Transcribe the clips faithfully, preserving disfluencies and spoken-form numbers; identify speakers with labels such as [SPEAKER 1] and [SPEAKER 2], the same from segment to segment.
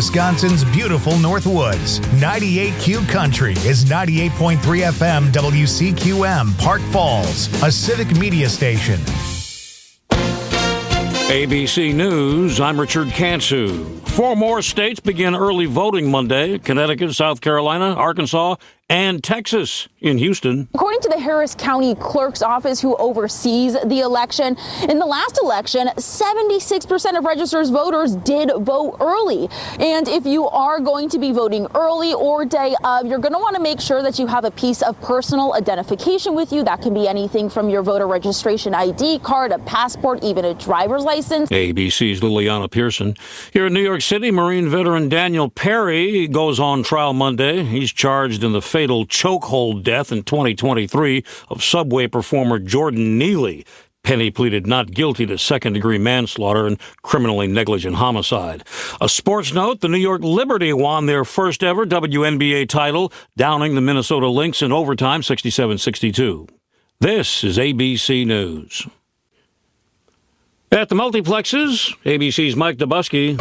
[SPEAKER 1] Wisconsin's beautiful Northwoods. ninety-eight Q Country is ninety-eight point three F M W C Q M, Park Falls, a civic media station.
[SPEAKER 2] A B C News, I'm Richard Kansu. Four more states begin early voting Monday: Connecticut, South Carolina, Arkansas, and Texas. In Houston,
[SPEAKER 3] according to the Harris County Clerk's Office, who oversees the election, in the last election, seventy-six percent of registered voters did vote early. And if you are going to be voting early or day of, you're going to want to make sure that you have a piece of personal identification with you. That can be anything from your voter registration I D card, a passport, even a driver's license.
[SPEAKER 2] A B C's Liliana Pearson. Here in New York City, Marine veteran Daniel Perry goes on trial Monday. He's charged in the fatal chokehold death in twenty twenty-three of Subway performer Jordan Neely. Penny pleaded not guilty to second-degree manslaughter and criminally negligent homicide. A sports note, the New York Liberty won their first-ever W N B A title, downing the Minnesota Lynx in overtime sixty-seven sixty-two. This is A B C News. At the multiplexes, A B C's Mike Dubusky.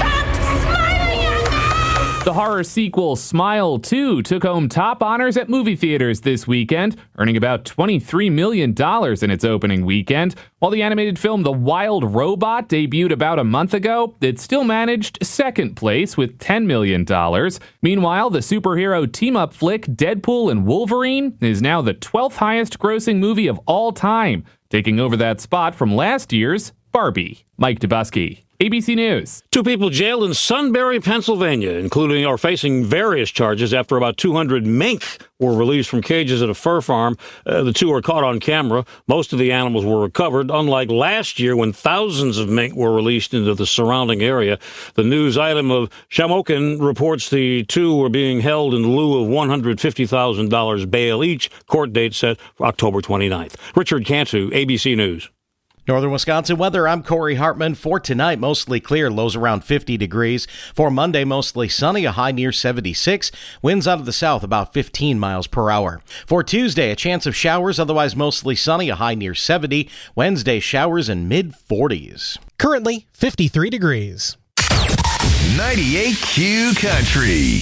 [SPEAKER 4] The horror sequel Smile two took home top honors at movie theaters this weekend, earning about twenty-three million dollars in its opening weekend. While the animated film The Wild Robot debuted about a month ago, it still managed second place with ten million dollars. Meanwhile, the superhero team-up flick Deadpool and Wolverine is now the twelfth highest grossing movie of all time, taking over that spot from last year's Barbie. Mike Dubusky, A B C News.
[SPEAKER 2] Two people jailed in Sunbury, Pennsylvania, including or facing various charges after about two hundred mink were released from cages at a fur farm. Uh, the two were caught on camera. Most of the animals were recovered, unlike last year when thousands of mink were released into the surrounding area. The news item of Shamokin reports the two were being held in lieu of one hundred fifty thousand dollars bail each. Court date set for October twenty-ninth. Richard Cantu, A B C News.
[SPEAKER 5] Northern Wisconsin weather, I'm Corey Hartman. For tonight, mostly clear, lows around fifty degrees. For Monday, mostly sunny, a high near seventy-six. Winds out of the south about fifteen miles per hour. For Tuesday, a chance of showers, otherwise mostly sunny, a high near seventy. Wednesday, showers in mid forties.
[SPEAKER 6] Currently, fifty-three degrees.
[SPEAKER 7] ninety-eight Q Country.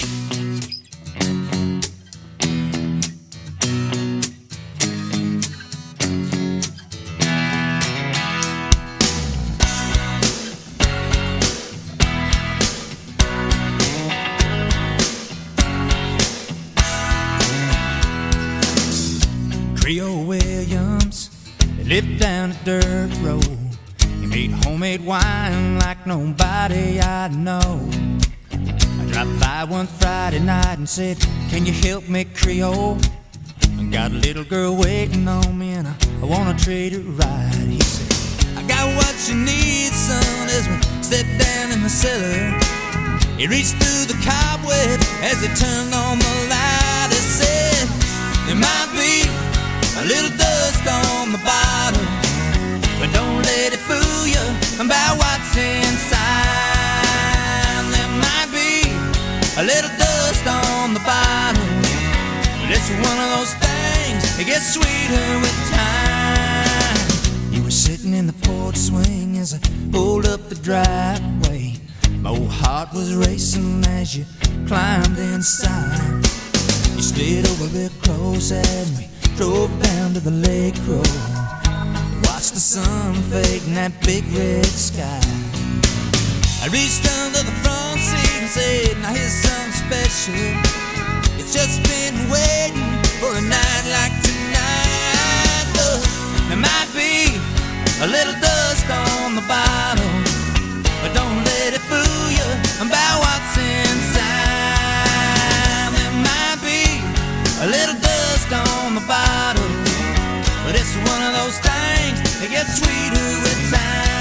[SPEAKER 8] Creole Williams, they lived down a dirt road. He made homemade wine like nobody I know. I dropped by one Friday night and said, can you help me, Creole? I got a little girl waiting on me and I, I wanna treat her right. He said, I got what you need, son, as we step down in the cellar. He reached through the cobweb as he turned on the light. He said, there might be a little dust on the bottom, but don't let it fool you about what's inside. There might be a little dust on the bottom, but it's one of those things that gets sweeter with time. You were sitting in the porch swing as I pulled up the driveway. My old heart was racing as you climbed inside. You stayed over real close as we drove down to the lake road. Watched the sun fade in that big red sky. I reached under the front seat and said, now here's something special. It's just been waiting for a night like tonight. Look, there might be a little dust on the bottom, but don't let it fool you about what's inside. There might be a little dust on the bottom, but it's one of those things that gets sweeter with time.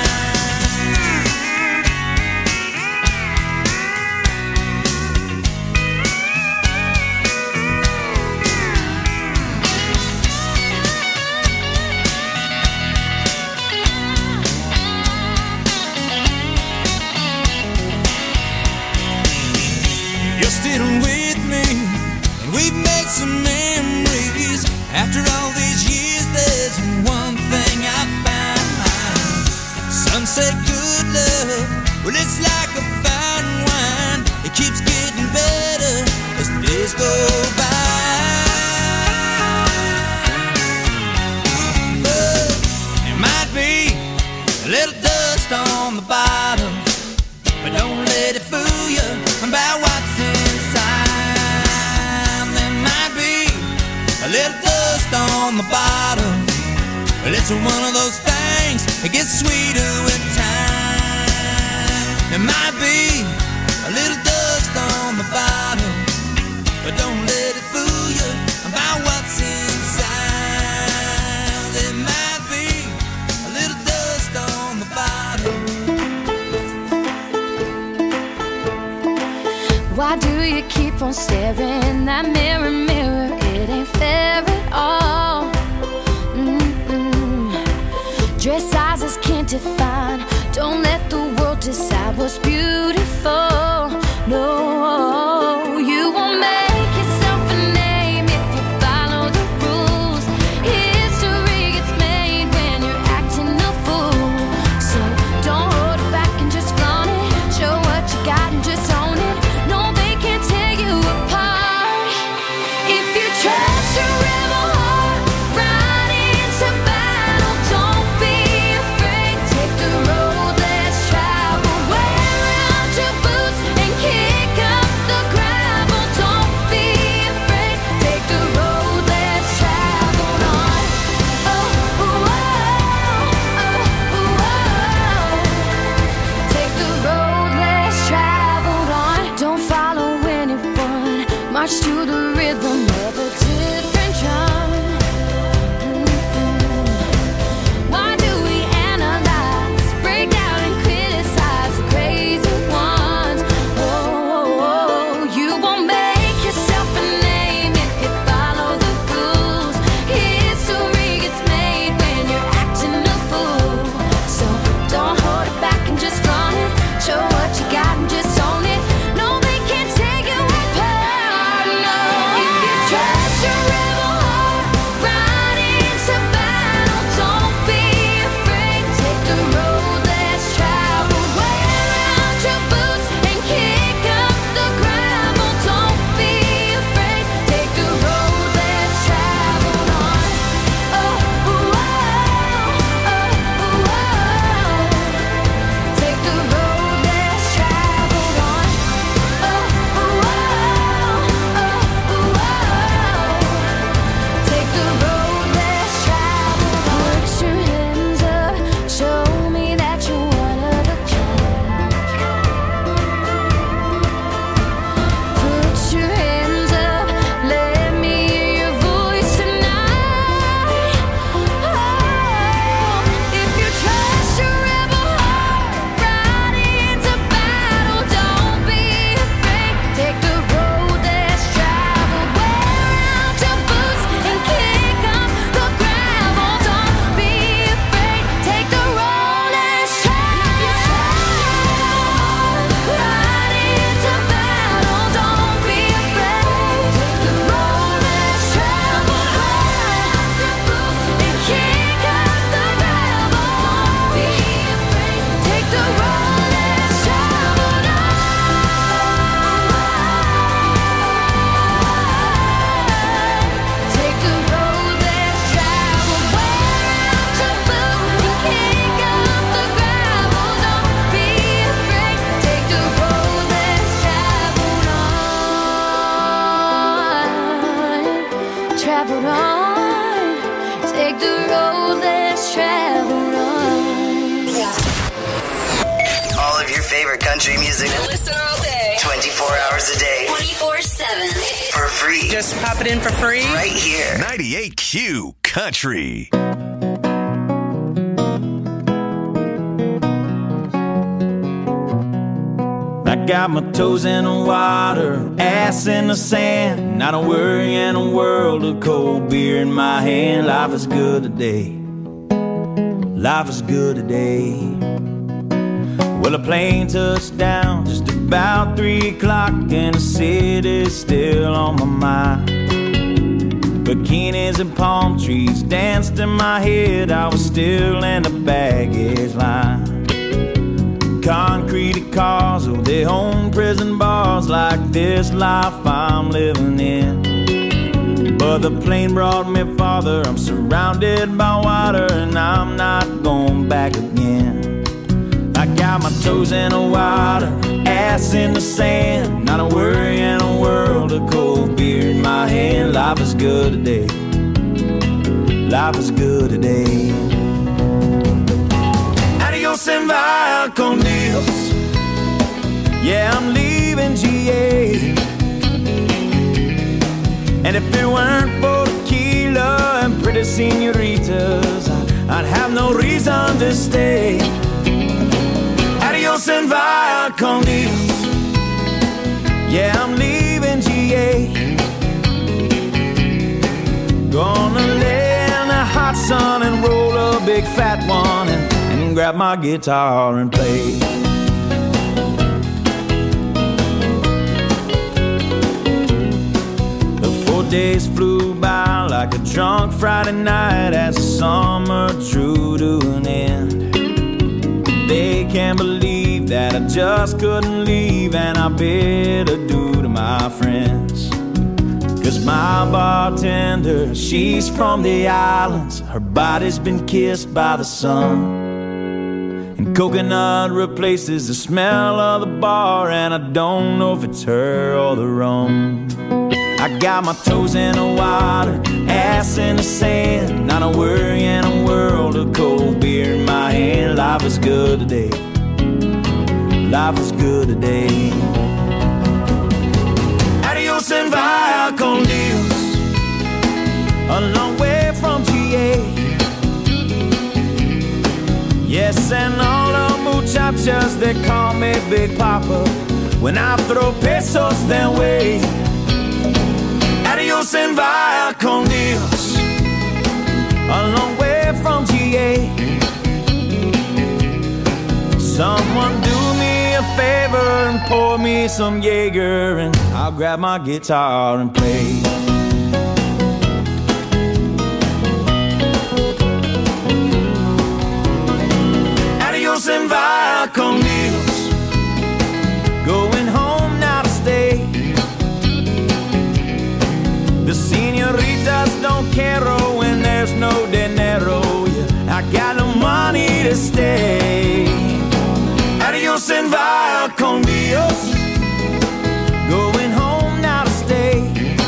[SPEAKER 8] You're still with me, and we've made some memories. After all these years, there's one thing I found. Some say good love, well, it's like a fine wine. days go by. But it might be a little dust on the bottom, but don't let it fool you about what's inside. There might be a little dust on the bottom, but it's one of those things that gets sweeter with time. There might be a little dust on the bottom, but don't let it fool you about what's inside. There might be a little dust on the bottom.
[SPEAKER 9] Why do you keep on staring that mirror, mirror? It ain't fair at all. Mm-mm. Dress sizes can't define. Don't let the world decide what's beautiful. No, you won't make yourself a name if you follow the rules. History gets made when you're acting a fool. So don't hold it back and just flaunt it. Show what you got and just own it. No, they can't tear you apart. If you trust your rebel heart, ride into battle. Don't be afraid. Take the road less traveled. Wear out your boots and kick up the gravel. Don't be afraid. Take the road less traveled on. Oh, oh, oh, oh, oh. Take the road less traveled on. Don't follow anyone. March to the rhythm of a different drum. Mm-mm. Why do we analyze, break down and criticize the crazy ones? Oh, you won't make yourself a name if you follow the rules. History gets made when you're acting a fool. So don't hold it back and just flaunt it. Show what you got and just own it. No, they can't take you apart. No, if you trust your rebel heart, ride into battle. Don't be afraid. Take the road less traveled. Wear out your boots and kick up the gravel. Don't be afraid. Take the road less traveled on. Oh, oh, oh, oh, oh. Take the road less traveled on. Oh, oh, oh, oh, oh. Take the road less traveled on. Put your hands up, show me that you're one of a kind. Put your hands up, let me hear your voice tonight. Oh, if you trust your rebel heart, ride into battle. Don't be afraid. Take the road less traveled. Wear out your boots and kick up the gravel. Don't be afraid. Take the road less traveled. Ride into battle. Don't be afraid. Take the road less traveled. Wear out your boots and kick up the gravel. Don't be afraid. Take the road less traveled. Take the road less traveled. Wear out your boots and kick up the gravel. Don't be afraid. Take the road less traveled on. Traveled on. Take the road less traveled on.
[SPEAKER 10] All of your favorite country music.
[SPEAKER 11] Listen all day.
[SPEAKER 10] twenty-four hours a day.
[SPEAKER 11] twenty-four seven.
[SPEAKER 10] For free.
[SPEAKER 12] Just pop it in for free.
[SPEAKER 10] Right here.
[SPEAKER 7] ninety-eight Q Country.
[SPEAKER 13] I got my toes in the water, ass in the sand. Not a worry in a world of cold beer in my hand. Life is good today. Life is good today. Well, a plane touched down just about three o'clock, and the city's still on my mind. Bikinis and palm trees danced in my head. I was still in the baggage line. concrete cars, oh, they own prison bars like this life I'm living in. But the plane brought me farther, I'm surrounded by water, and I'm not going back again. I got my toes in the water, ass in the sand, not a worry in a world of cold beer in my hand. Life is good today, life is good today. Adios and via con Dios, yeah, I'm leaving G A. And if it weren't for tequila and pretty senoritas, I'd have no reason to stay. Adios and via con Dios, yeah, I'm leaving G A. Gonna lay in the hot sun and roll a big fat one and, and grab my guitar and play. Days flew by like a drunk Friday night as the summer drew to an end. They can't believe that I just couldn't leave, and I bid adieu to my friends. Cause my bartender, she's from the islands, her body's been kissed by the sun, and coconut replaces the smell of the bar, and I don't know if it's her or the rum. I got my toes in the water, ass in the sand, not a worry in a world of cold beer in my hand. Life is good today, life is good today. Adios and via con Dios, a long way from G A. Yes, and all the muchachas, they call me Big Papa when I throw pesos their way. Adios and via con Dios, a long way from G A. Someone do me a favor and pour me some Jaeger, and I'll grab my guitar and play. Adios and via con Dios, going home now to stay. The senoritas don't care when there's no dinero. Yeah, I got no money to stay. Adios and via con Dios, going home now to stay.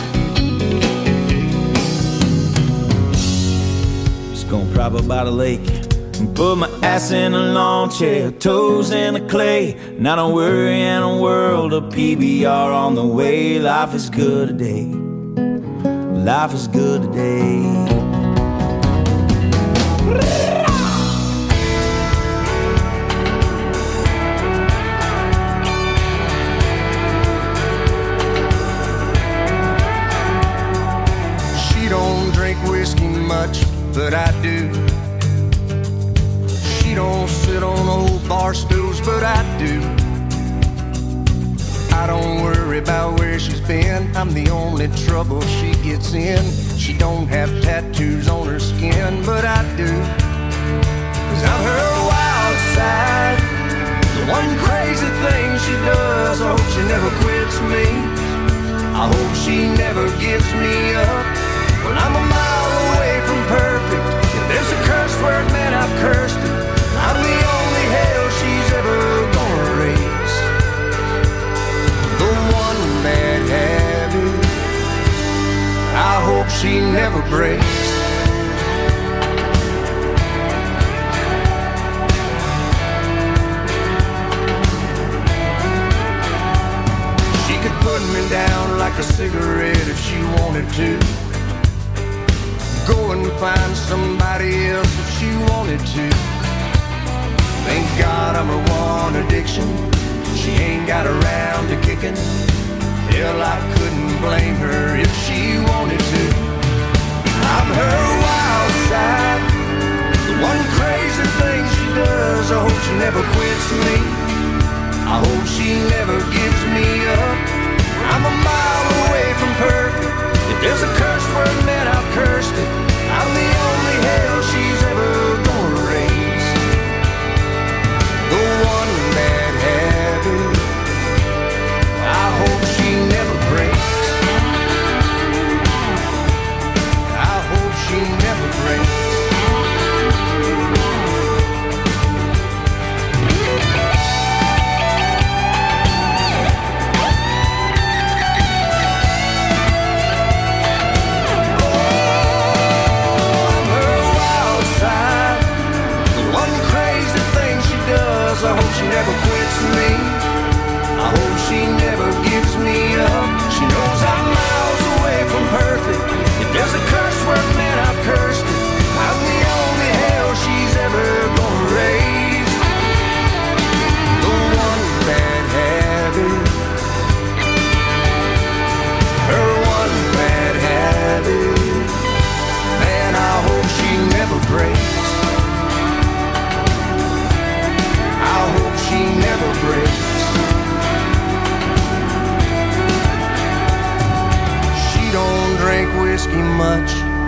[SPEAKER 13] Just gonna prop up by the lake and put my ass in a lawn chair, toes in the clay. Not a worry in a world of P B R on the way. Life is good today, life is good today.
[SPEAKER 12] She don't drink whiskey much, but I do. She don't sit on old bar stools, but I do. I don't worry about where she's been, I'm the only trouble she gets in. She don't have tattoos on her skin, but I do. Cause I'm her wild side, the one crazy thing she does. I hope she never quits me, I hope she never gives me up. Well, I'm a mile away from perfect, if there's a curse word, man, I've cursed it. I'm the only hell she's ever gonna raise, the one bad habit I hope she never breaks. She could put me down like a cigarette if she wanted to, go and find somebody else if she wanted to. Thank God I'm her one addiction, she ain't got around to kicking. Hell, I couldn't blame her if she wanted to. I'm her wild side, the one crazy thing she does. I hope she never quits me, I hope she never gives me up. I'm a mile away from perfect, if there's a curse word, man, I've cursed it. I'm the only hell she's ever gonna raise, the one man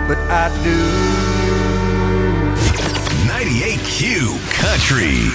[SPEAKER 12] but I do.
[SPEAKER 7] ninety-eight Q Country.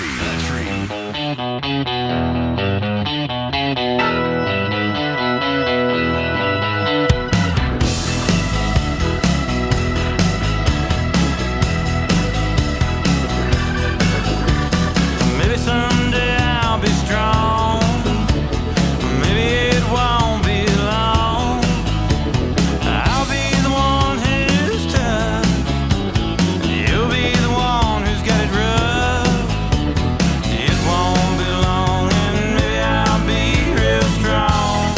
[SPEAKER 8] Maybe someday I'll be strong. Maybe it won't be long. I'll be the one who's tough. You'll be the one who's got it rough. It won't be long, and maybe I'll be real strong.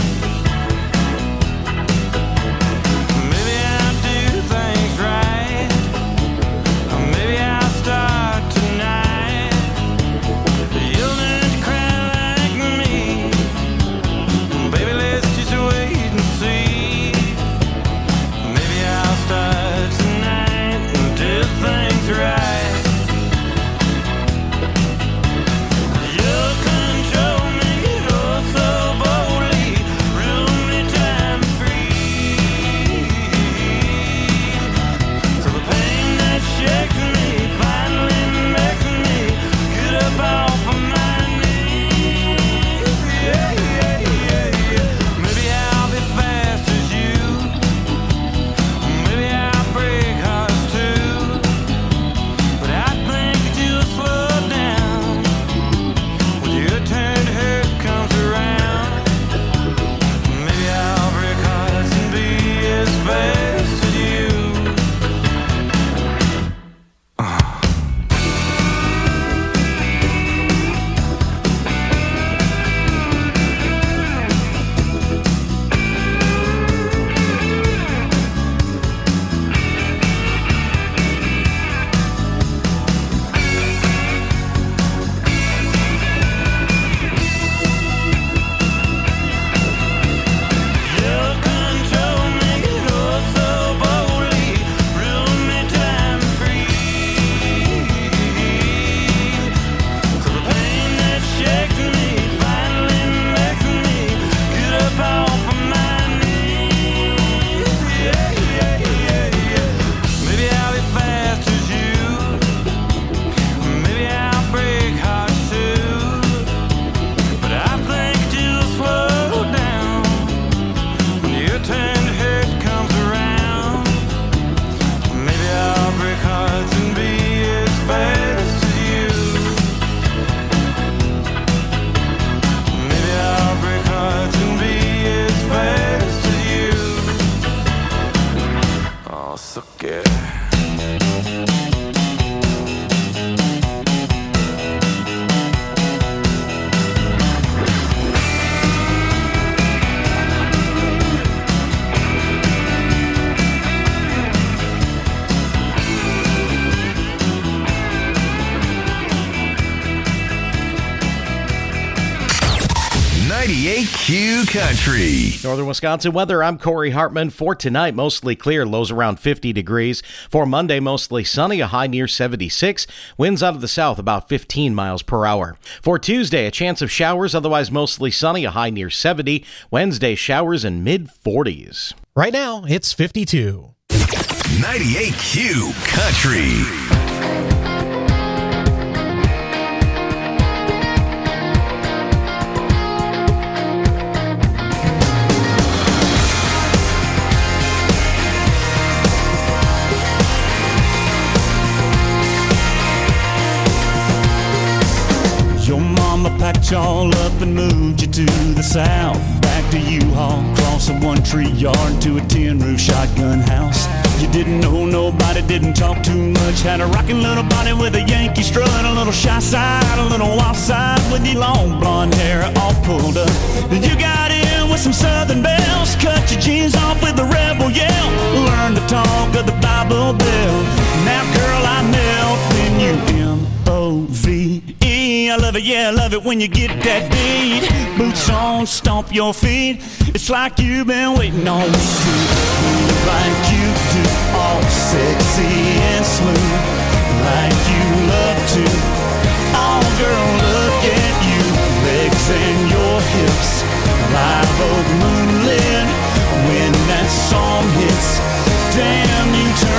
[SPEAKER 8] Maybe I'll do things right. Maybe I'll start tonight. You'll learn to cry like me. Baby, let's just wait and see. Maybe I'll start tonight and do things right. You'll control me, oh so boldly, rule me time free. So the pain that shakes me finally makes me get up off of my knees. Yeah, yeah, yeah, yeah. Maybe I'll be fast as you. Maybe I'll break hearts too. But I think that you'll slow down when your turn to hurt comes around. Maybe I'll break hearts and be as fast as you. You'll control me, oh so boldly, rule me time free. So the pain that shakes me finally makes me get up off of my knees. Yeah, yeah, yeah, yeah. Maybe I'll be fast as you. Maybe I'll break hearts too. But I think that you'll slow down when your turn to hurt comes around. Maybe I'll break hearts and be as fast as you. Maybe I'll break hearts and be as fast as you. Oh, so good.
[SPEAKER 7] ninety-eight Q Country.
[SPEAKER 5] Northern Wisconsin weather, I'm Corey Hartman. For tonight, mostly clear, lows around fifty degrees. For Monday, mostly sunny, a high near seventy-six. Winds out of the south about fifteen miles per hour. For Tuesday, a chance of showers, otherwise mostly sunny, a high near seventy. Wednesday, showers in mid forties.
[SPEAKER 6] Right now, it's fifty-two.
[SPEAKER 7] ninety-eight Q Country.
[SPEAKER 13] Your mama packed y'all up and moved you to the south. Back to U-Haul, across a one-tree yard to a tin-roof shotgun house. You didn't know nobody, didn't talk too much. Had a rockin' little body with a Yankee strut, a little shy side, a little wild side, with your long blonde hair all pulled up. You got in with some southern bells, cut your jeans off with a rebel yell. Learn to talk of the Bible Belt. Now, girl, I melt in you. M O V E. I love it, yeah, I love it when you get that beat. Boots on, stomp your feet. It's like you've been waiting on me to move like you do, all sexy and smooth, like you love to. Oh, girl, look at you, legs and your hips, live oak moonlit. When that song hits, damn, you turn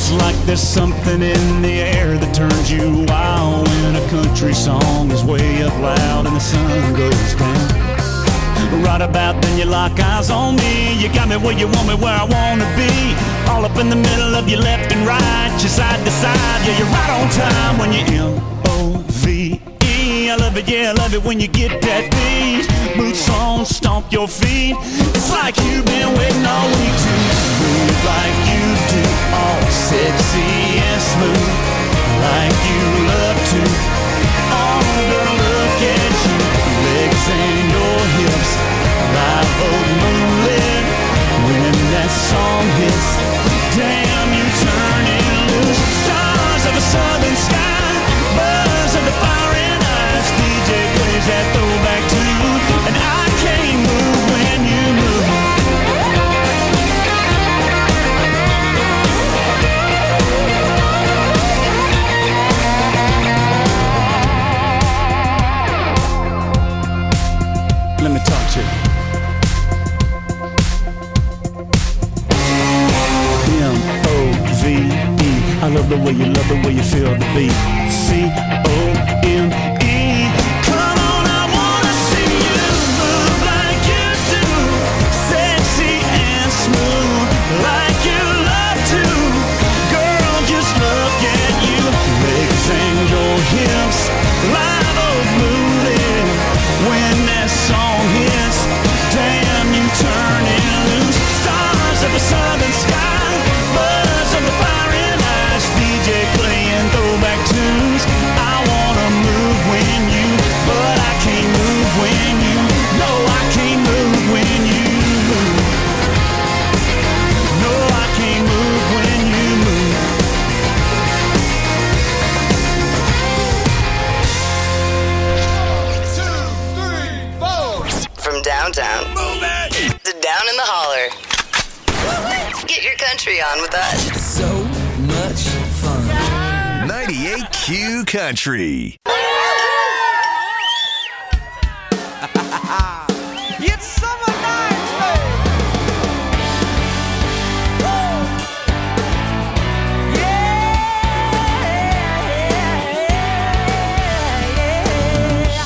[SPEAKER 13] It's like there's something in the air that turns you wild when a country song is way up loud and the sun goes down. Right about then you lock eyes on me. You got me where you want me, where I want to be. All up in the middle of your left and right, your side to side. Yeah, you're right on time when you M O V E. I love it, yeah, I love it when you get that beat. Boots on, stomp your feet. It's like you've been waiting all week to move like you do. All sexy and smooth, like you love to. Oh, girl, look at you. Legs and your hips, live old moonlit. When that song hits, damn, you turn it loose. Stars of a southern sky, buzz of the fire in eyes. D J plays that throwback tune, and I can't move when you move. Let me talk to you. M O V E. I love the way you love the way you feel the beat. C O M E. Come on, I wanna see you move like you do. Sexy and smooth, like you love to. Girl, just look at you. Legs and your hips, live old moving. When that song hits, damn, you turn it loose. Stars of a southern sky, buzz of the fire in eyes. D J playing throwback tunes. I wanna move when you, but I can't move when you. No, I can't move when you move. No, I can't move when you move.
[SPEAKER 10] From downtown to down in the holler. Get your country on with us.
[SPEAKER 7] So much fun. ninety-eight Q Country.
[SPEAKER 8] It's summer night, babe. Woo! Yeah, yeah, yeah.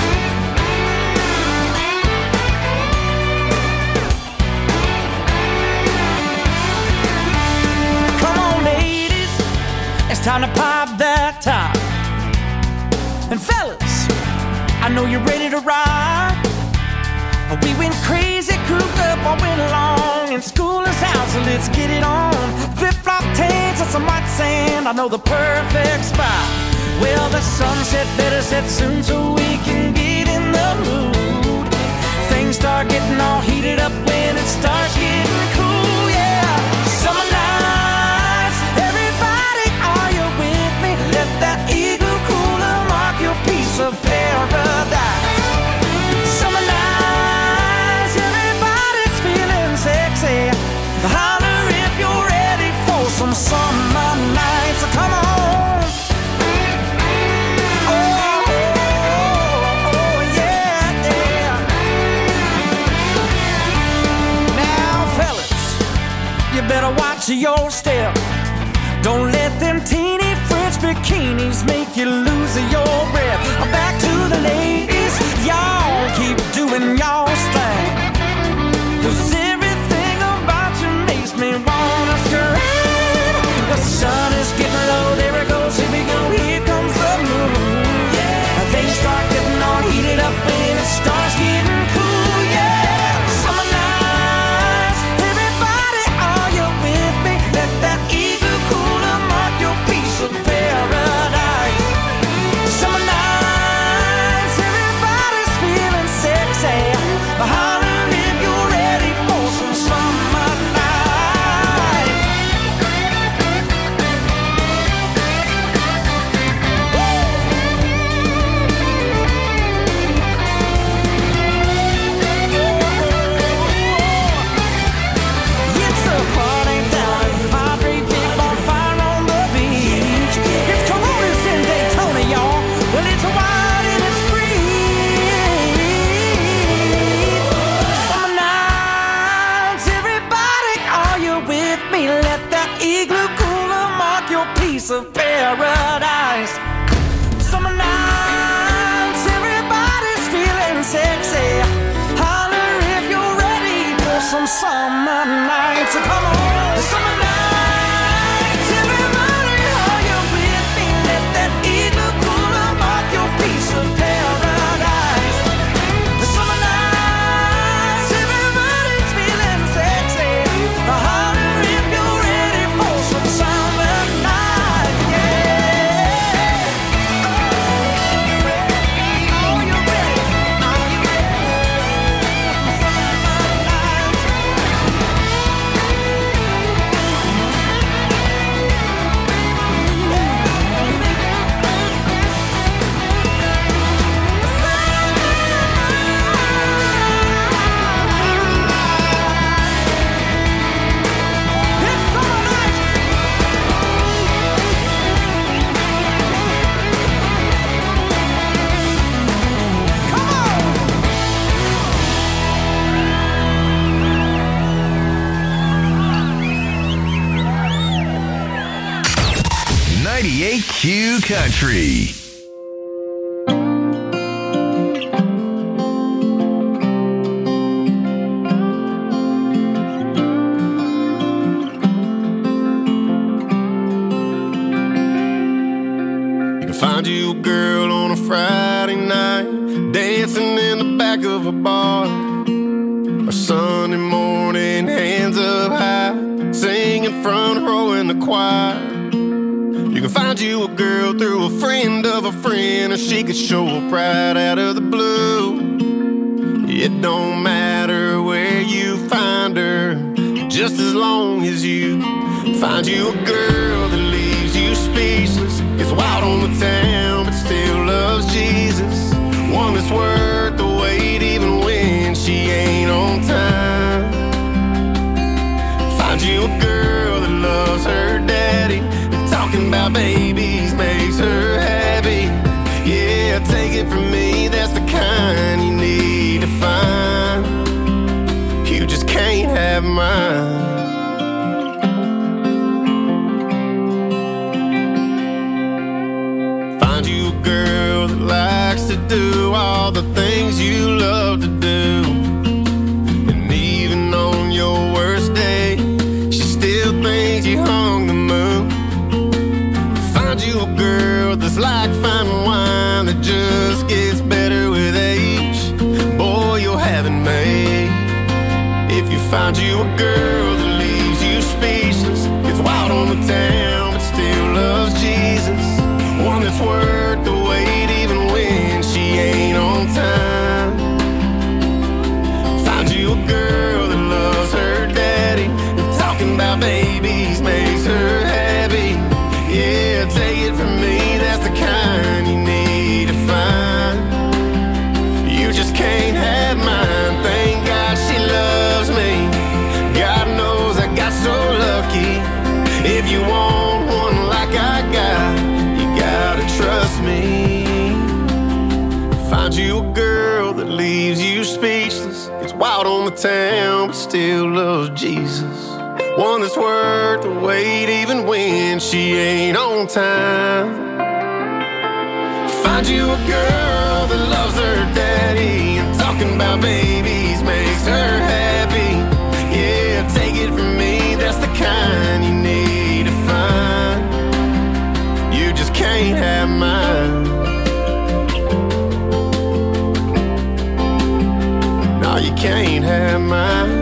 [SPEAKER 8] Come on, ladies, it's time to pop that top. And fellas, I know you're ready to ride. We went crazy, cooped up all winter long, and school is out, so let's get it on. Flip-flop tanks and some white sand, I know the perfect spot. Well, the sunset better set soon so we can get in the mood. Things start getting all heated up when it starts getting cool, yeah. Summer nights, everybody, are you with me? Let that eagle cooler mark your piece of paradise. Summer nights, everybody's feeling sexy. Holler if you're ready for some summer nights. Come on. Oh, oh, oh, yeah, yeah. Now, fellas, you better watch your step. Don't let them teeny French bikinis make you lose your breath. Back to the ladies, y'all keep doing y'all's thing. 'Cause everything about you makes me wanna scream. The sun is getting low, there it goes, here we go, here comes the moon. Yeah, things start getting all heated up when it starts getting cool, yeah. Summer nights, everybody, are you with me? Let that eagle cooler mark your piece of paradise. Summer nights, everybody's feeling sexy. piece of paradise. Summer nights, everybody's feeling sexy. Holler if you're ready for some summer nights. So come on, summer nights, everybody, are you with me? Let that eagle cooler mark your piece of paradise. The summer nights, everybody's feeling sexy. Holler if you're ready for some summer night, yeah. Oh, you're ready. Are you ready for some summer nights?
[SPEAKER 7] ninety-eight Q Country.
[SPEAKER 14] You can find you a girl on a Friday night, dancing in the back of a bar, or Sunday morning, hands up high, singing front row in the choir. You can find you a girl through a friend of a friend, or she could show up right out of the blue. It don't matter where you find her, just as long as you find you a girl that leaves you speechless, gets wild on the town but still loves Jesus. One that's worth the wait even when she ain't on time. Find you a girl that loves her daddy, talking about babies makes her happy. Yeah, take it from me, that's the kind you need to find. You just can't have mine. Find you a girl that likes to do all the things you love to do, and even on your worst day, she still thinks you hung the moon. Find you a girl that's like fine wine that just gets better with age. Boy, you'll have it made. If you find you a girl that leaves you speechless, gets wild on the town but still loves Jesus. One that's worth the wait even when she ain't on time. Find you a girl that loves her daddy, and talking about babies makes her happy. Yeah, take it from me, that's the kind you need to find. You just can't have mine. Thank God she loves me. God knows I got so lucky. If you want one like I got, you gotta trust me. Find you a girl that leaves you speechless, gets wild on the town but still loves Jesus. One that's worth the wait even when she ain't on time. Find you a girl that loves her daddy, and talking about babies makes her happy. Yeah, take it from me, that's the kind you need to find. You just can't have mine. No, you can't have mine.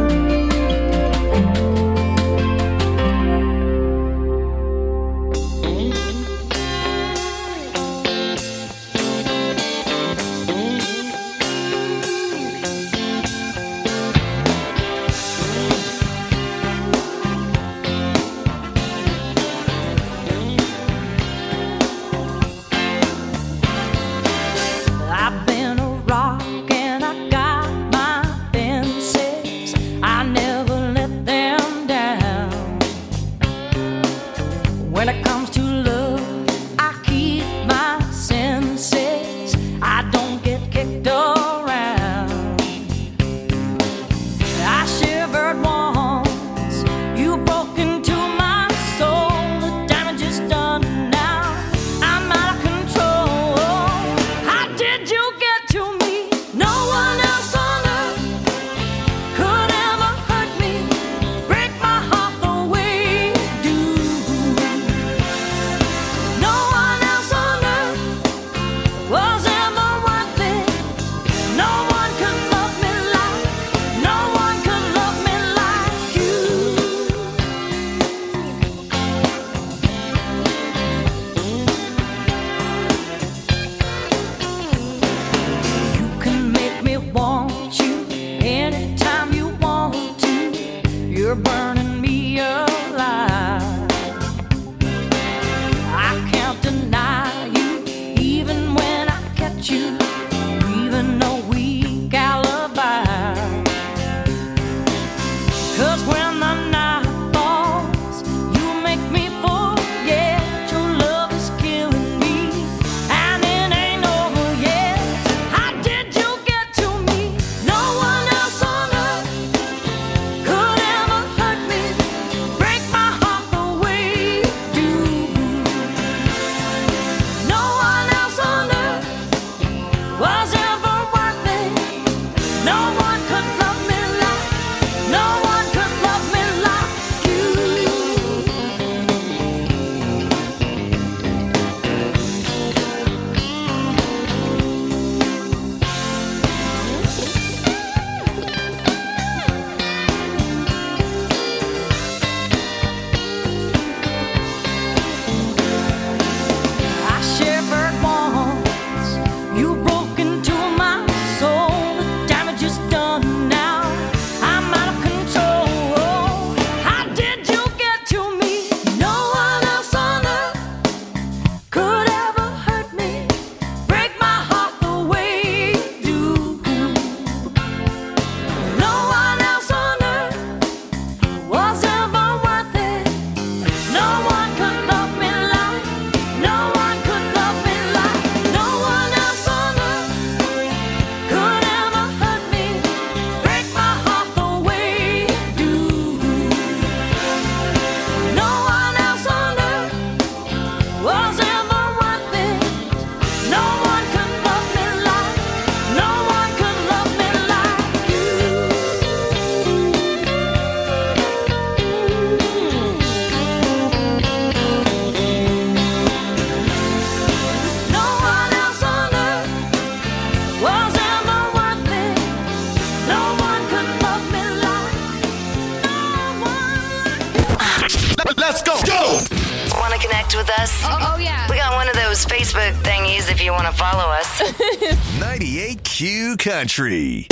[SPEAKER 7] Let's go. Go.
[SPEAKER 10] Want to connect with us?
[SPEAKER 9] Oh, oh, yeah.
[SPEAKER 10] We got one of those Facebook thingies if you want to follow us.
[SPEAKER 7] ninety-eight Q Country.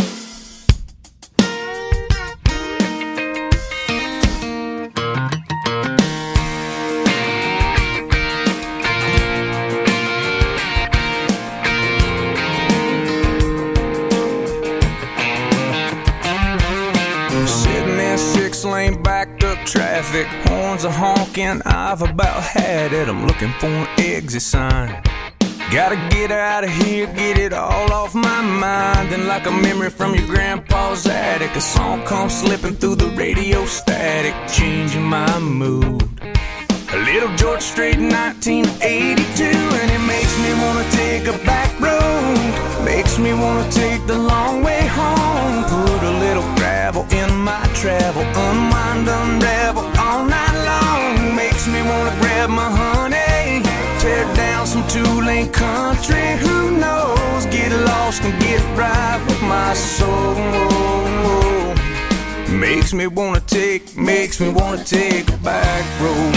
[SPEAKER 13] Sitting in six lane backed up traffic, horns are honking, I've about had it. I'm looking for an exit sign. Gotta get out of here, get it all off my mind. Then like a memory from your grandpa's attic, a song comes slipping through the radio static, changing my mood. A little George Strait nineteen eighty-two, and it makes me wanna take a back road. Makes me wanna take the long way home. Put a little gravel in my travel, unwind, unravel all night long. Makes me wanna grab my honey, tear down some two-lane country. Who knows? Get lost and get right with my soul. Makes me wanna take, makes me wanna take a back road.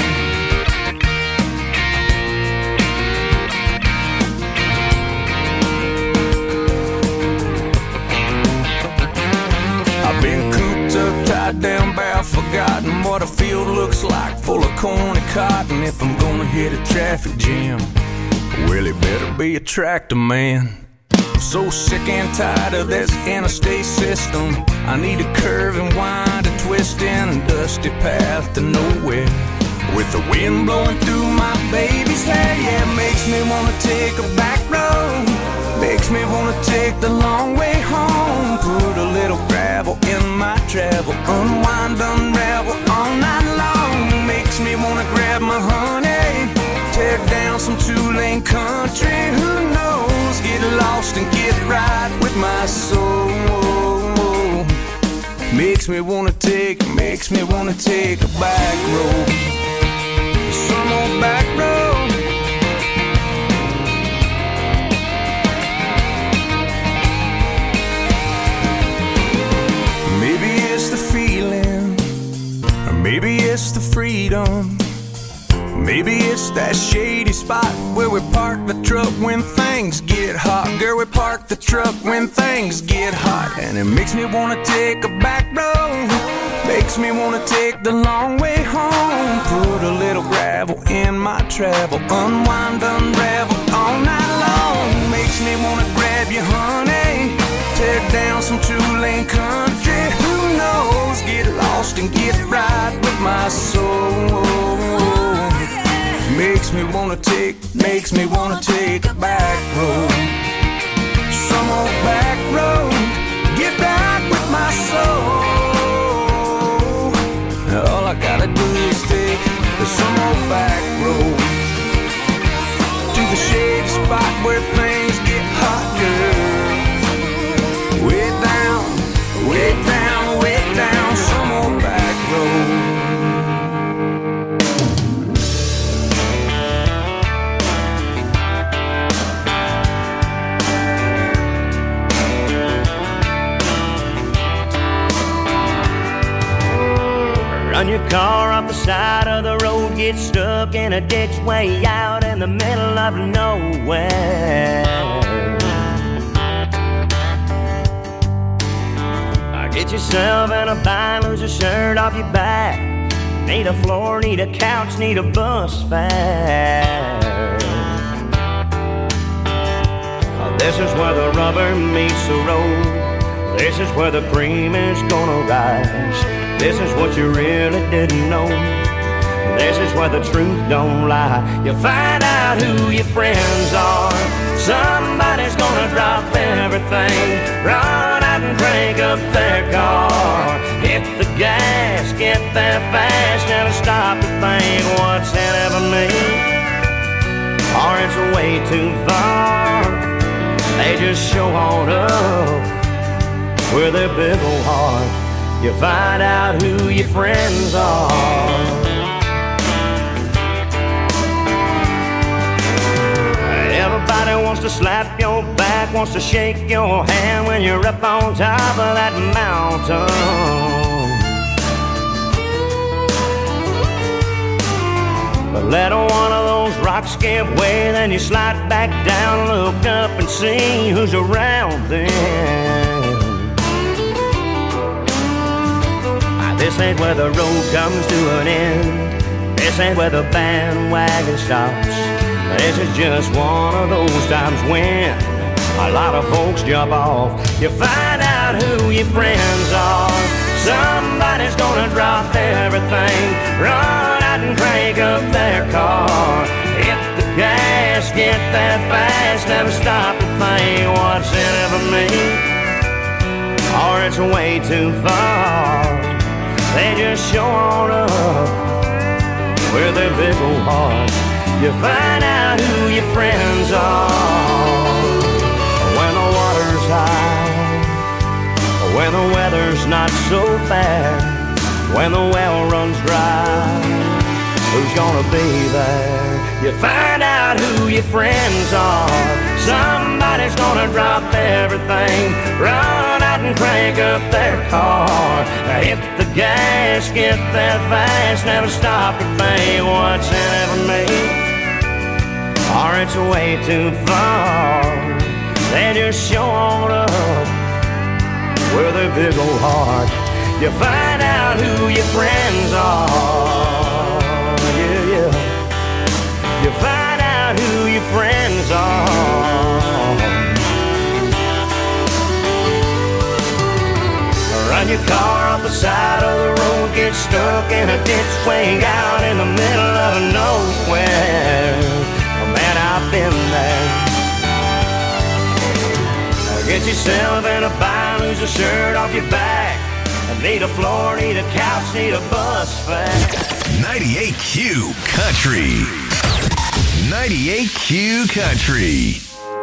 [SPEAKER 13] I've been cooped up, tied down, bare, forgotten what a field looks like, full of corn and cotton. If I'm gonna hit a traffic jam, well, it better be a tractor man. I'm so sick and tired of this interstate system. I need a curve and wind, a twist in a dusty path to nowhere, with the wind blowing through my baby's hair. Yeah, it makes me wanna take a back road. Makes me wanna take the long way home. Put a little gravel in my travel, unwind, unravel all night long. Makes me wanna grab my honey, tear down some two-lane country. Who knows? Get lost and get right with my soul. Makes me wanna take, makes me wanna take a back road. Some old back road. Maybe it's the feeling, or maybe it's the freedom. Maybe it's that shady spot where we park the truck when things get hot. Girl, we park the truck when things get hot. And it makes me wanna take a back road. Makes me wanna take the long way home. Put a little gravel in my travel, unwind, unravel all night long. Makes me wanna grab you, honey, tear down some two-lane country. Who knows? Get lost and get right with my soul. Makes me wanna take, makes me wanna take a back road. Some old back road, get back with my soul. All I gotta do is take some old back road to the shady spot where things get hot, girl. Way down, way down, way down, some old back road.
[SPEAKER 15] Run your car off the side of the road, get stuck in a ditch way out in the middle of nowhere. Get yourself in a bind, lose a shirt off your back. Need a floor, need a couch, need a bus fare. This is where the rubber meets the road. This is where the cream is gonna rise. This is what you really didn't know. This is where the truth don't lie. You find out who your friends are. Somebody's gonna drop everything, run out and crank up their car. Hit the gas, get there fast, and stop to think what's ahead of me, or it's way too far. They just show on up with their big old heart. You find out who your friends are. Everybody wants to slap your back, wants to shake your hand when you're up on top of that mountain. Let one of those rocks give way, then you slide back down, look up and see who's around then. This ain't where the road comes to an end. This ain't where the bandwagon stops. This is just one of those times when a lot of folks jump off. You find out who your friends are. Somebody's gonna drop everything, run out and crank up their car. Hit the gas, get that fast, never stop to think what's in it for me, or it's way too far. They just show on up with their big old hearts. You find out who your friends are when the water's high, when the weather's not so bad, when the well runs dry. Who's gonna be there? You find out who your friends are. Somebody's gonna drop everything, run out and crank up their car. Hit the gas, get that fast, never stop to think what's in it for me, or it's way too far. They just show on up with their big old heart. You find out who your friends are. Yeah, yeah. You find out who your friends are. Run your car off the side of the road, get stuck in a ditch way out in the middle of nowhere. Oh, man, I've been there. Get yourself in a bind, lose a shirt off your back. Need a floor, need a couch, need a bus fare.
[SPEAKER 7] ninety-eight Q Country. ninety-eight Q Country.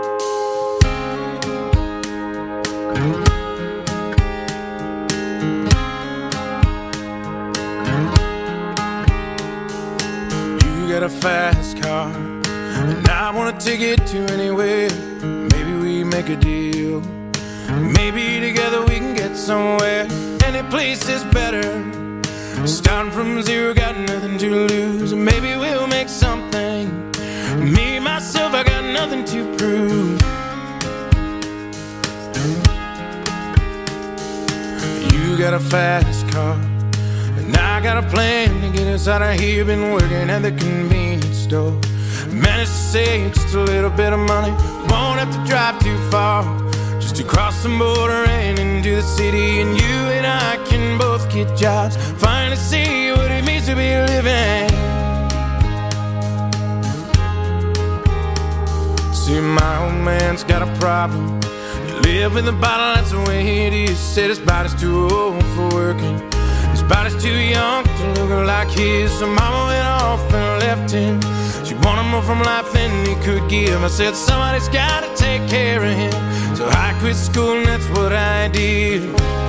[SPEAKER 16] You got a fast car, and I wanna take it to anywhere. Maybe we make a deal. Maybe together we can get somewhere. Any place is better. Starting from zero, got nothing to lose. Maybe we'll make something. Me, myself, I got nothing to prove. You got a fast car, and I got a plan to get us out of here. Been working at the convenience store. Managed to save just a little bit of money. Won't have to drive too far, just to cross the border and into the city. And you and I can both get jobs, finally see what it means to be living. See, my old man's got a problem. You live in the bottle, that's the way it is. Said his body's too old for working, his body's too young to look like his. So mama went off and left him. She wanted more from life than he could give. I said somebody's gotta take care of him, so I quit school and that's what I did.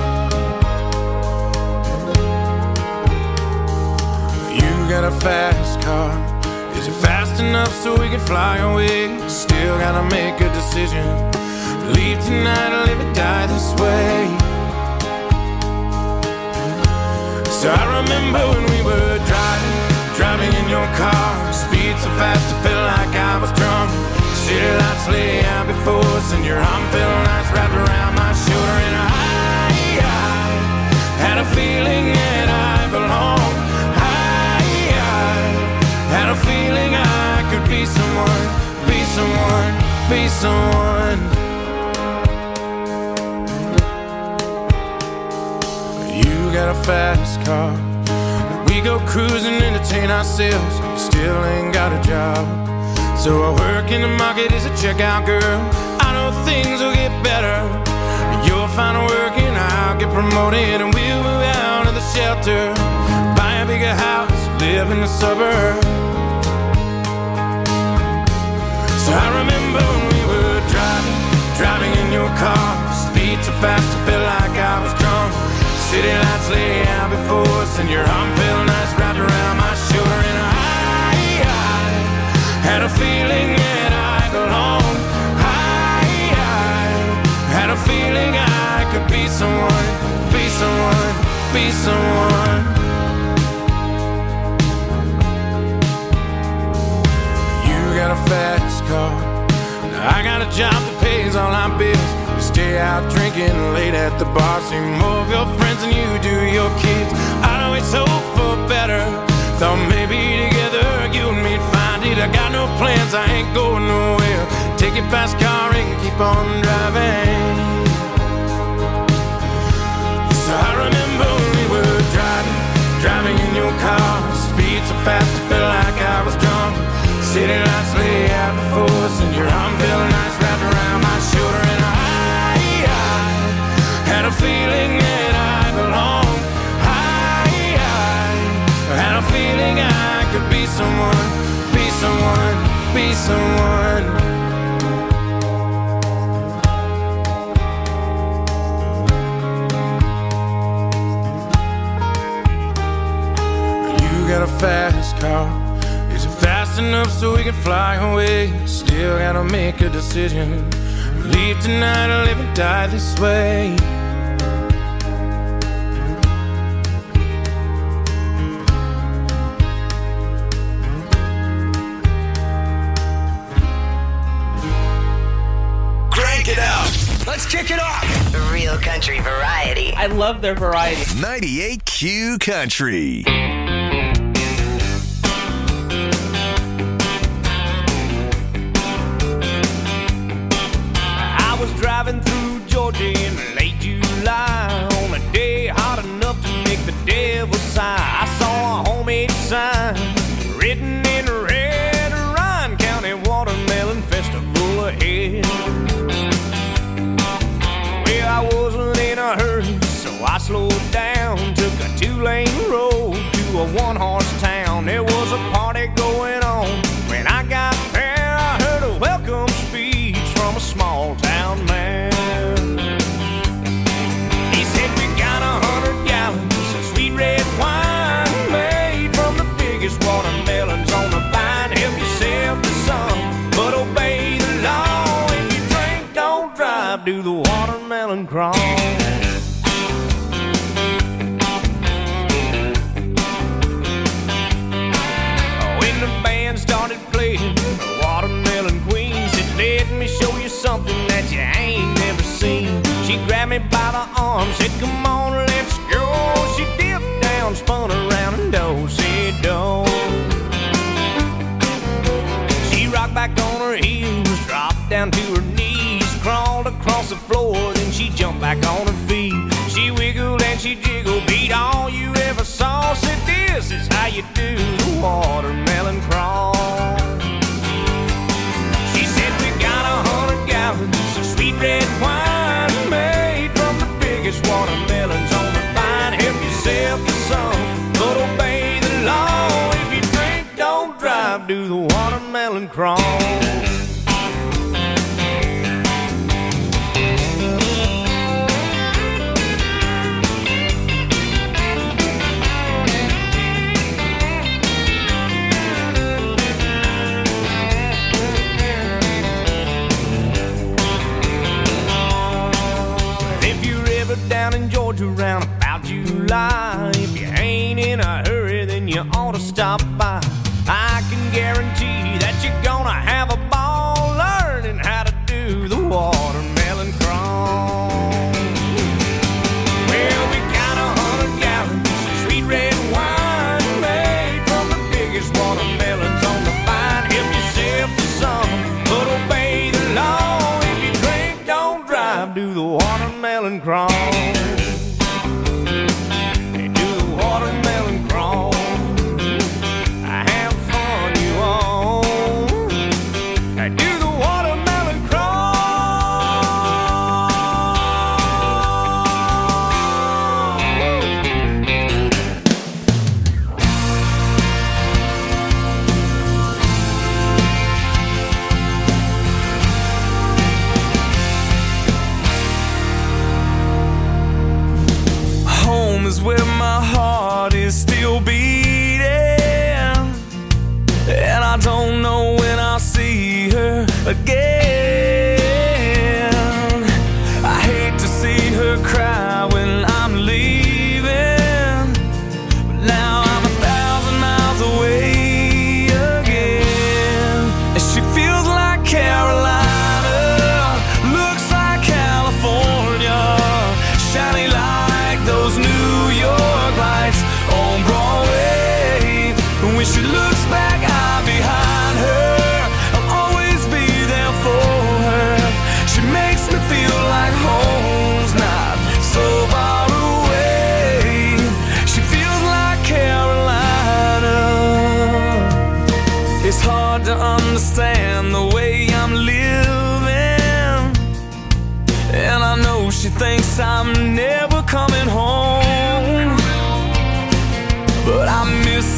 [SPEAKER 16] You got a fast car, is it fast enough so we can fly away? Still gotta make a decision, leave tonight or live or die this way. So I remember when we were driving, driving in your car, speed so fast I felt like I was drunk. City lights lay out before us, and your arm felt nice wrapped around my shoulder. And I, I had a feeling that I belonged. I, I had a feeling I could be someone, be someone, be someone. You got a fast car, we go cruising, entertain ourselves. Still ain't got a job, so I work in the market as a checkout girl. I know things will get better. You'll find work and I'll get promoted, and we'll move out of the shelter, buy a bigger house, live in the suburbs. So I remember when we were driving, driving in your car, speed so fast I felt like I was drunk. City lights lay out before us, and your arm felt nice wrapped around my shoulder. And I, I had a feeling that I belonged. I, I had a feeling I could be someone, be someone, be someone. a fast car. I got a job that pays all our bills. We stay out drinking late at the bar. See more of your friends than you do your kids. I'd always hope for better. Thought maybe together you and me'd find it. I got no plans, I ain't going nowhere. Take your fast car and keep on driving. So I remember when we were driving, driving in your car. Speed so fast I felt like I was drunk. City lights lay out before us, and your arm felt nice wrapped around my shoulder. And I, I had a feeling that I belonged. I, I had a feeling I could be someone, be someone, be someone. Got a fast car. Is it fast enough so we can fly away? Still gotta make a decision. Leave tonight or live and die this way.
[SPEAKER 7] Crank it up. Let's kick it off.
[SPEAKER 10] Real country variety.
[SPEAKER 17] I love their variety.
[SPEAKER 7] ninety-eight Q Country.
[SPEAKER 13] Driving through Georgia in late July on a day hot enough to make the devil sigh. I saw a homemade sign written in red, Ryan County Watermelon Festival ahead. Well, I wasn't in a hurry, so I slowed down, took a two-lane road to a one-horse town. There was a party going on. When I got there, I heard a welcome speech from a small town man. He said, we got a hundred gallons of sweet red wine made from the biggest watermelons on the vine. Help yourself to some, but obey the law. If you drink, don't drive, do the watermelon crawl. When the band started playing the Watermelon Queen, said, let me show you something that you ain't never seen. She grabbed me by the arm, said, come on, let's go. She dipped down, spun around, and do-si-do. She rocked back on her heels, dropped down to her knees, crawled across the floor, then she jumped back on her feet. She wiggled and she jiggled, beat all you ever saw. Said, this is how you do the watermelon crawl. She said, we got a hundred gallons of sweet red wine made from the biggest watermelons on the vine. Help yourself to some, but obey the law. If you drink, don't drive, do the watermelon crawl. Down in Georgia around about July, if you ain't in a hurry, then you ought to stop by. I can guarantee that you're gonna have a ball learning how to do the watermelon crawl. Well, we got a hundred gallons of sweet red wine made from the biggest watermelons on the vine. Help yourself to some, but obey the law. If you drink, don't drive, do the watermelon crawl. They do the watermelon crawl. I have fun, you all. They do the watermelon crawl. Home is where my heart is still beating, and I don't know when I'll see her again. I hate to see her cry when I'm leaving, but now I'm a thousand miles away again. And she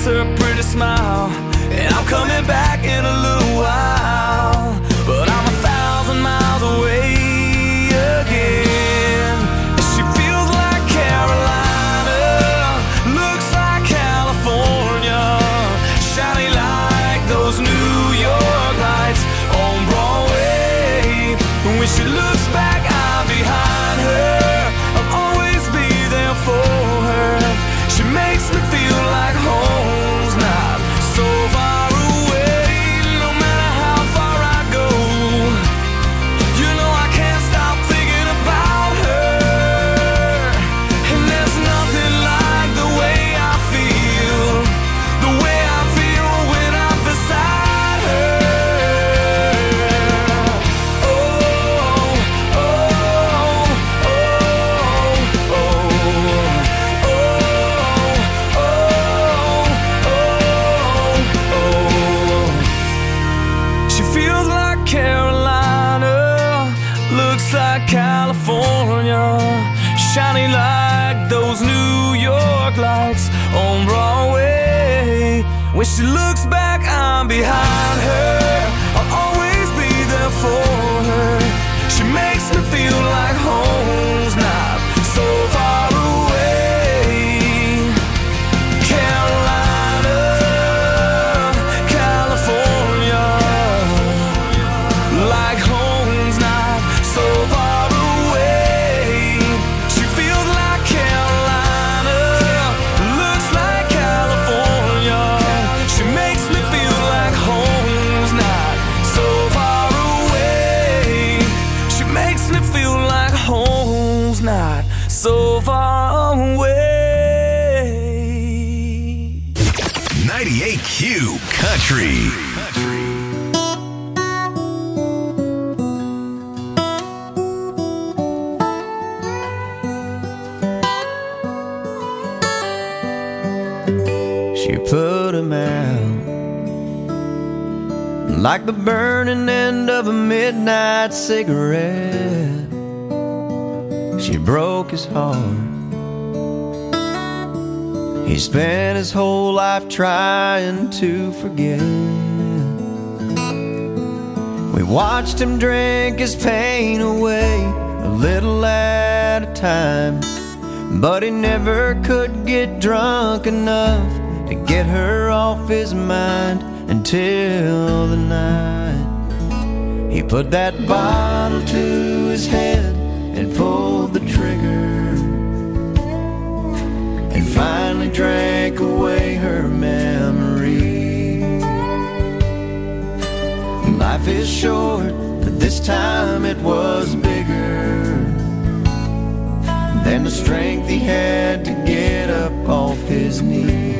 [SPEAKER 17] her pretty smile, and I'm coming back in a little while, but I'm a thousand miles away again. She feels like Carolina, looks like California, shiny like those New York lights on Broadway. When she looks back, I'm behind her. I'll always be there for her. She makes me feel like home's not so far away. No matter how far I go, you know I can't stop thinking about her. And there's nothing like the way I feel, the way I feel when I'm beside her. Oh, oh, oh, oh, oh, oh, oh, oh. She feels like Carolina, looks like California, shiny like those New York lights on Broadway. When she looks back, I'm behind her. I'll always be there for her. She makes me feel like home's not so far away. Carolina, California, like home's not so far away. She feels like Carolina, looks like California. She makes me feel like home's not so far away. She makes me feel like home's not so far away.
[SPEAKER 7] ninety-eight Q Country.
[SPEAKER 13] She put him out like the burning end of a midnight cigarette. She broke his heart. He spent his whole life trying to forget. We watched him drink his pain away, a little at a time, but he never could get drunk enough to get her off his mind until the night he put that bottle to his head and pulled the trigger, and finally drank away her memory. Life is short, but this time it was bigger than the strength he had to get up off his knees.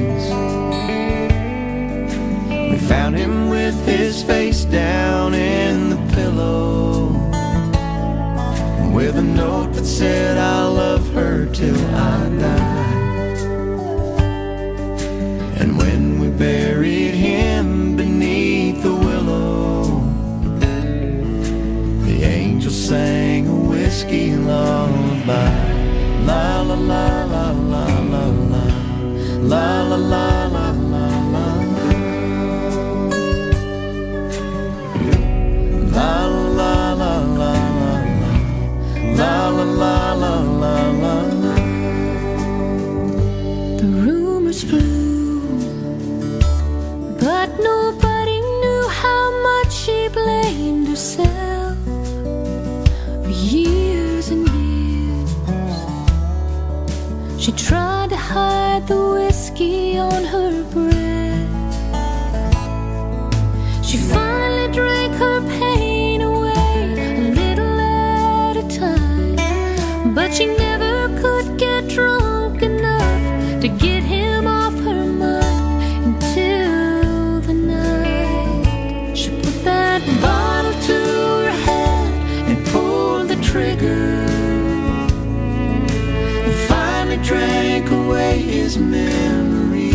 [SPEAKER 13] We found him with his face down in the pillow, with a note that said, I love her till I die. And when we buried him beneath the willow, the angel sang a whiskey lullaby. La la la la la la la, la la la la la la, la la la la la, la la la la la la.
[SPEAKER 9] The rumors flew, but nobody knew how much she blamed herself for years and years. She tried to hide the whiskey on her breath. She finally drank her pain away, a little at a time, but she never could get drunk enough to get him off her mind until the night she put that bottle to her head and pulled the trigger, and finally drank away his memory.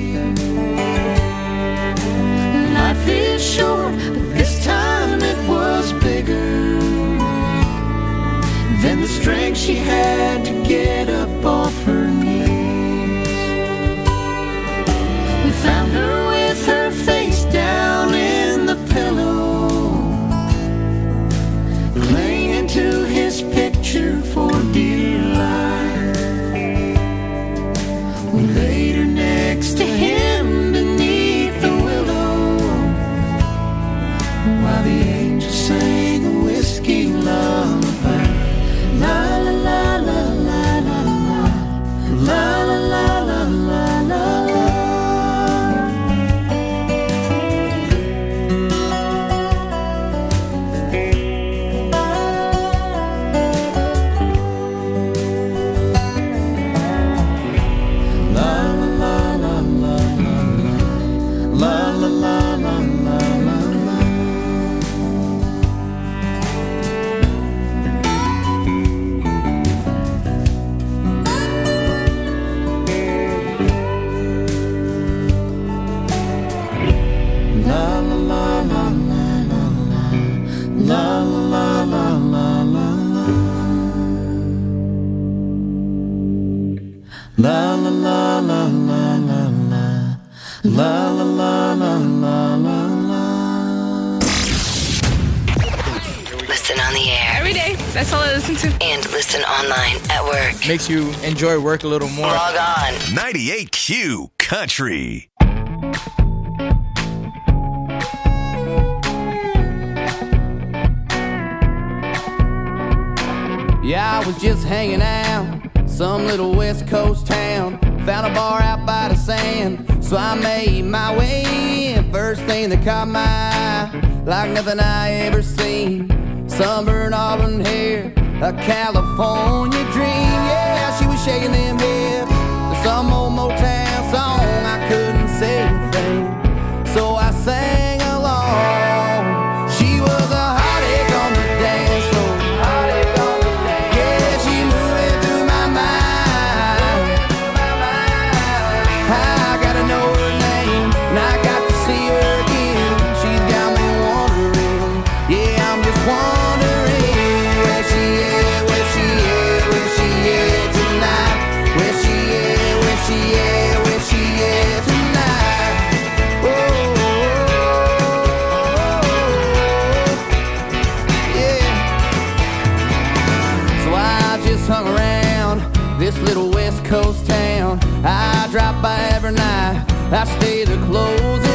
[SPEAKER 9] Life is short, but this time it was bigger than the strength she had to get up off her knees. We
[SPEAKER 13] La la la la la la la.
[SPEAKER 10] Listen on the air.
[SPEAKER 18] Every day. That's all I listen to.
[SPEAKER 10] And listen online at work.
[SPEAKER 19] Makes you enjoy work a little more.
[SPEAKER 10] Log on.
[SPEAKER 7] ninety-eight Q Country.
[SPEAKER 20] Yeah, I was just hanging out, some little West Coast town. Found a bar out by the sand, so I made my way in. First thing that caught my eye, like nothing I ever seen. Sunburned auburn hair, a California dream. Yeah, she was shaking them hips to some old Motown song. I couldn't say a thing, so I sang along. She was a heartache on the dance floor. Little West Coast town I drop by every night. I stay to close